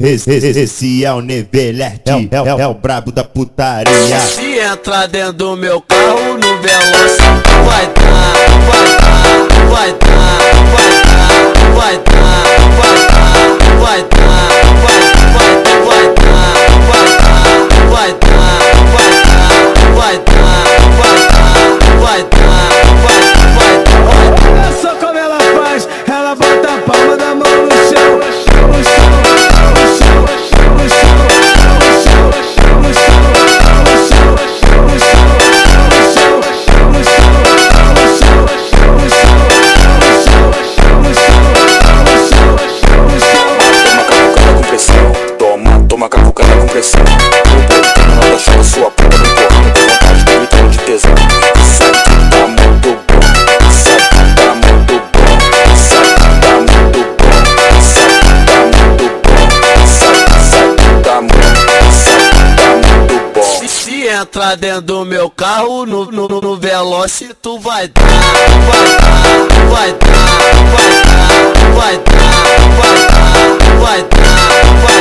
Esse é o Nevelete, é o brabo da putaria. Se entrar dentro do meu carro no Veloci, vai dar, vai dar, vai dar, vai dar, vai dar, vai dar, vai dar, vai dar, vai dar, vai dar, vai dar, vai dar, vai dar, vai dar, vai dar, vai dar. Olha só como ela faz, ela bota a palma da mão no chão, no chão, no chão, no chão, no chão, no chão, no chão, no chão, no chão, no chão, no chão, no chão, no chão, no chão, no chão. Toma cavucada com pressão. O bolo tem uma nota chave, sua puta no porrão. Tem vontade de gritar de tesão. Sabe que tá muito bom, sabe que tá muito bom, sabe que tá muito bom, sabe que tá muito bom, sabe que tá muito bom. Se entrar dentro do meu carro no Veloci, tu vai dar, vai dar, vai dar, vai dar, vai dar, vai dar, vai dar, vai dar.